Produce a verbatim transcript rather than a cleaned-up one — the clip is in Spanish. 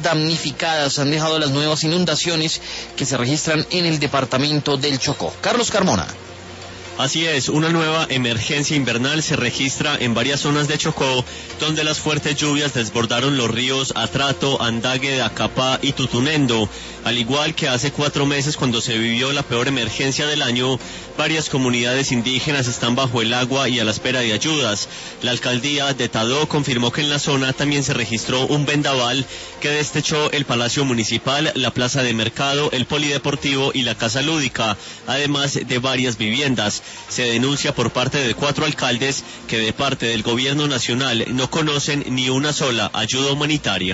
damnificadas han dejado las nuevas inundaciones que se registran en el departamento del Chocó. Carlos Carmona. Así es, una nueva emergencia invernal se registra en varias zonas de Chocó, donde las fuertes lluvias desbordaron los ríos Atrato, Andague, Acapá y Tutunendo. Al igual que hace cuatro meses cuando se vivió la peor emergencia del año, varias comunidades indígenas están bajo el agua y a la espera de ayudas. La alcaldía de Tadó confirmó que en la zona también se registró un vendaval que destechó el Palacio Municipal, la Plaza de Mercado, el Polideportivo y la Casa Lúdica, además de varias viviendas. Se denuncia por parte de cuatro alcaldes que de parte del gobierno nacional no conocen ni una sola ayuda humanitaria.